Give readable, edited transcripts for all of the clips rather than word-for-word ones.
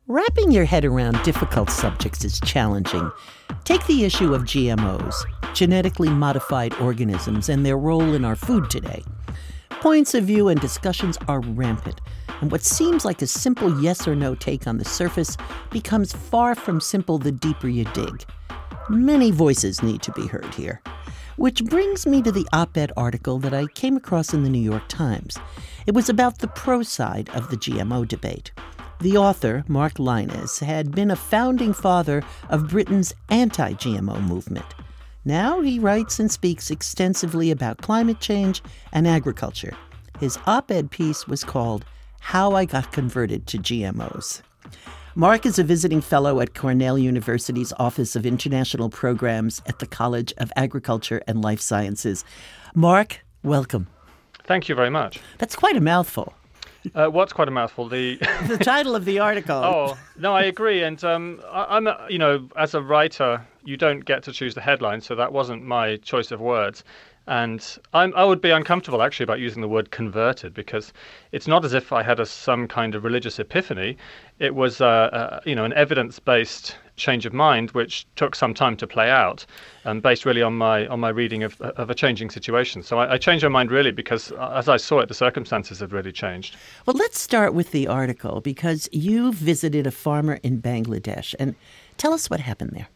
Wrapping your head around difficult subjects is challenging. Take the issue of GMOs, genetically modified organisms, and their role in our food today. Points of view and discussions are rampant, and what seems like a simple yes or no take on the surface becomes far from simple the deeper you dig. Many voices need to be heard here. Which brings me to the op-ed article that I came across in the New York Times. It was about the pro side of the GMO debate. The author, Mark Lynas, had been a founding father of Britain's anti-GMO movement. Now he writes and speaks extensively about climate change and agriculture. His op-ed piece was called How I Got Converted to GMOs. Mark is a visiting fellow at Cornell University's Office of International Programs at the College of Agriculture and Life Sciences. Mark, welcome. Thank you very much. That's quite a mouthful. What's quite a mouthful? The title of the article. Oh, no, I agree. And I'm, as a writer, you don't get to choose the headline, so that wasn't my choice of words. And I would be uncomfortable, actually, about using the word converted, because it's not as if I had some kind of religious epiphany. It was, an evidence-based change of mind, which took some time to play out, based really on my reading of a changing situation. So I changed my mind really because, as I saw it, the circumstances had really changed. Well, let's start with the article, because you visited a farmer in Bangladesh, and tell us what happened there.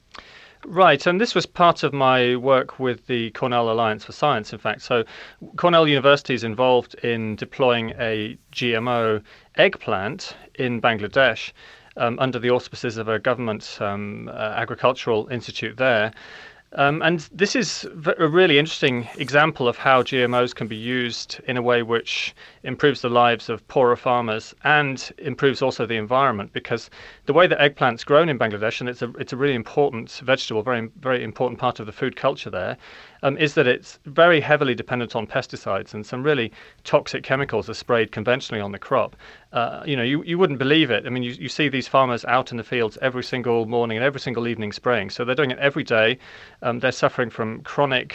Right, and this was part of my work with the Cornell Alliance for Science, in fact. So Cornell University is involved in deploying a GMO eggplant in Bangladesh under the auspices of a government agricultural institute there. And this is a really interesting example of how GMOs can be used in a way which improves the lives of poorer farmers and improves also the environment, because the way that eggplant's grown in Bangladesh, and it's a really important vegetable, very, very important part of the food culture there, is that it's very heavily dependent on pesticides, and some really toxic chemicals are sprayed conventionally on the crop. You wouldn't believe it. I mean, you see these farmers out in the fields every single morning and every single evening spraying. So they're doing it every day. They're suffering from chronic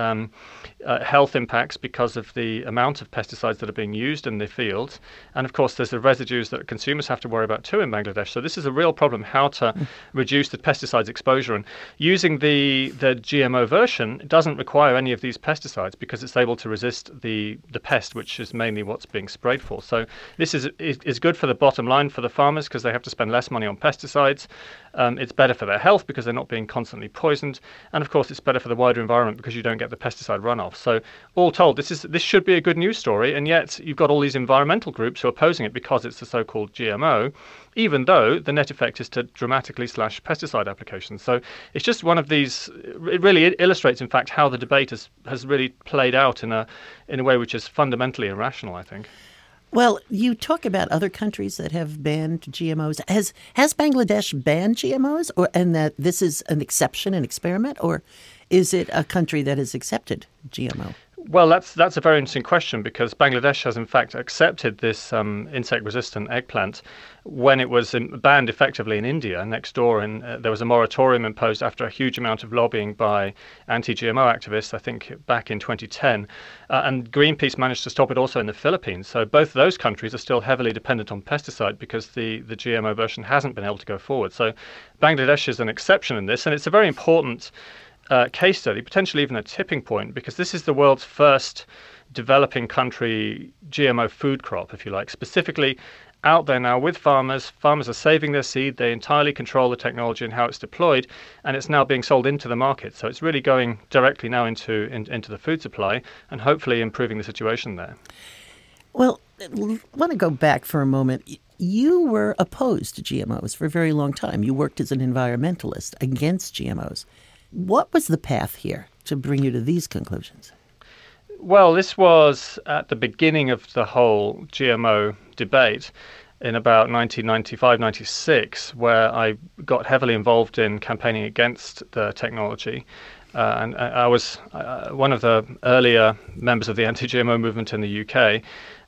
health impacts because of the amount of pesticides that are being used in the fields. And of course, there's the residues that consumers have to worry about too in Bangladesh. So this is a real problem, how to reduce the pesticides exposure. And using the GMO version doesn't require any of these pesticides because it's able to resist the pest, which is mainly what's being sprayed for. So this is good for the bottom line for the farmers because they have to spend less money on pesticides. It's better for their health because they're not being constantly poisoned. And of course, it's better for the wider environment because you don't get the pesticide runoff. So all told, this should be a good news story, and yet you've got all these environmental groups who are opposing it because it's a so-called GMO, even though the net effect is to dramatically slash pesticide applications. So it's just one of these. It really illustrates, in fact, how the debate has really played out in a way which is fundamentally irrational, I think. Well, you talk about other countries that have banned GMOs. Has Bangladesh banned GMOs, and that this is an exception, an experiment, or is it a country that has accepted GMO? Well, that's a very interesting question, because Bangladesh has in fact accepted this insect-resistant eggplant when it was banned effectively in India next door, and there was a moratorium imposed after a huge amount of lobbying by anti-GMO activists, I think back in 2010, and Greenpeace managed to stop it also in the Philippines. So both those countries are still heavily dependent on pesticide because the GMO version hasn't been able to go forward. So Bangladesh is an exception in this, and it's a very important case study, potentially even a tipping point, because this is the world's first developing country GMO food crop, if you like, specifically out there now with farmers. Farmers are saving their seed. They entirely control the technology and how it's deployed, and it's now being sold into the market. So it's really going directly now into the food supply and hopefully improving the situation there. Well, I want to go back for a moment. You were opposed to GMOs for a very long time. You worked as an environmentalist against GMOs. What was the path here to bring you to these conclusions? Well, this was at the beginning of the whole GMO debate in about 1995, 96, where I got heavily involved in campaigning against the technology. And I was one of the earlier members of the anti-GMO movement in the UK.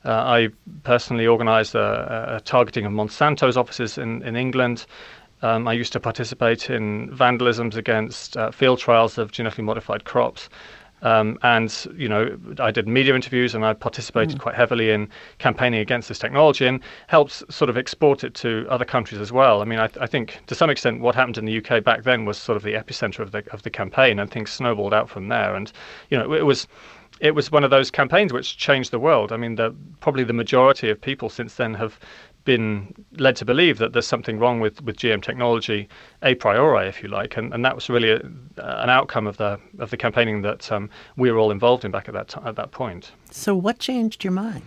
I personally organised a targeting of Monsanto's offices in England. I used to participate in vandalisms against field trials of genetically modified crops. And, I did media interviews and I participated quite heavily in campaigning against this technology and helped sort of export it to other countries as well. I mean, I think to some extent what happened in the UK back then was sort of the epicenter of the campaign, and things snowballed out from there. And, it was one of those campaigns which changed the world. I mean, probably the majority of people since then have been led to believe that there's something wrong with GM technology a priori, if you like, and that was really an outcome of the campaigning that we were all involved in back at that point. So what changed your mind?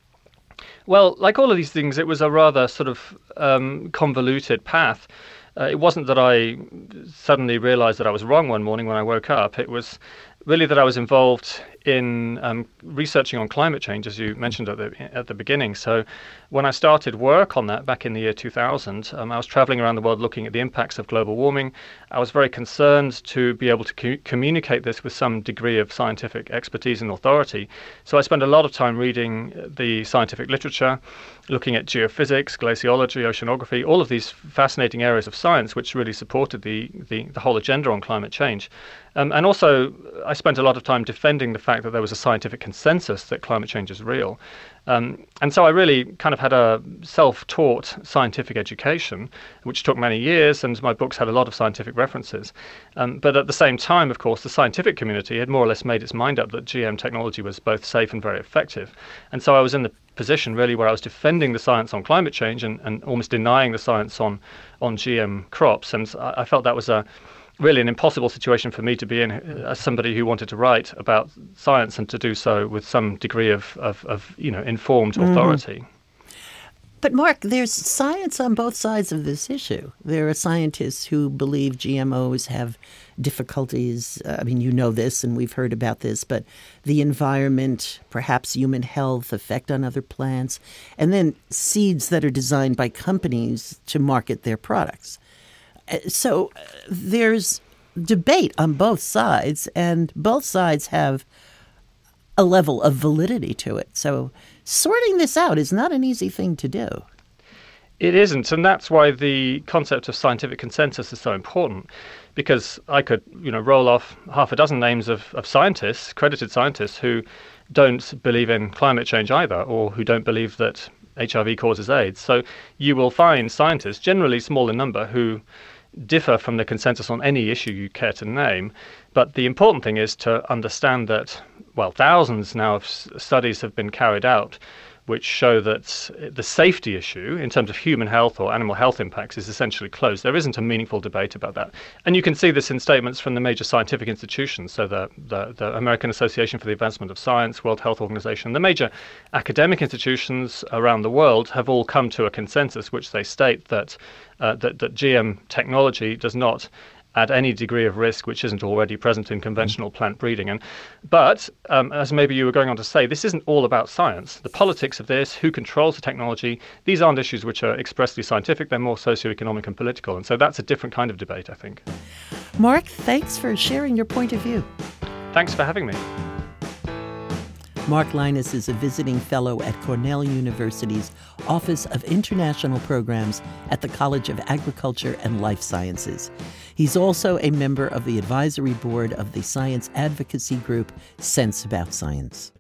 Well, like all of these things, it was a rather sort of convoluted path. It wasn't that I suddenly realized that I was wrong one morning when I woke up. It was really that I was involved in researching on climate change, as you mentioned at the beginning. So when I started work on that back in the year 2000, I was traveling around the world looking at the impacts of global warming. I was very concerned to be able to communicate this with some degree of scientific expertise and authority. So I spent a lot of time reading the scientific literature, looking at geophysics, glaciology, oceanography, all of these fascinating areas of science which really supported the whole agenda on climate change. And also, I spent a lot of time defending the fact that there was a scientific consensus that climate change is real. And so I really kind of had a self-taught scientific education, which took many years, and my books had a lot of scientific references. But at the same time, of course, the scientific community had more or less made its mind up that GM technology was both safe and very effective. And so I was in the position really where I was defending the science on climate change and almost denying the science on GM crops. And I felt that was really an impossible situation for me to be in as somebody who wanted to write about science and to do so with some degree of informed authority. But Mark, there's science on both sides of this issue. There are scientists who believe GMOs have difficulties. I mean, you know this and we've heard about this, but the environment, perhaps human health, effect on other plants, and then seeds that are designed by companies to market their products. So there's debate on both sides, and both sides have a level of validity to it. So sorting this out is not an easy thing to do. It isn't, and that's why the concept of scientific consensus is so important, because I could, roll off half a dozen names of scientists, credited scientists, who don't believe in climate change either, or who don't believe that HIV causes AIDS. So you will find scientists, generally small in number, who differ from the consensus on any issue you care to name. But the important thing is to understand that, thousands now of studies have been carried out which show that the safety issue in terms of human health or animal health impacts is essentially closed. There isn't a meaningful debate about that. And you can see this in statements from the major scientific institutions. So the American Association for the Advancement of Science, World Health Organization, the major academic institutions around the world have all come to a consensus which they state that GM technology does not add any degree of risk which isn't already present in conventional plant breeding. But as maybe you were going on to say, this isn't all about science. The politics of this, who controls the technology, these aren't issues which are expressly scientific. They're more socioeconomic and political. And so that's a different kind of debate, I think. Mark, thanks for sharing your point of view. Thanks for having me. Mark Lynas is a visiting fellow at Cornell University's Office of International Programs at the College of Agriculture and Life Sciences. He's also a member of the advisory board of the science advocacy group Sense About Science.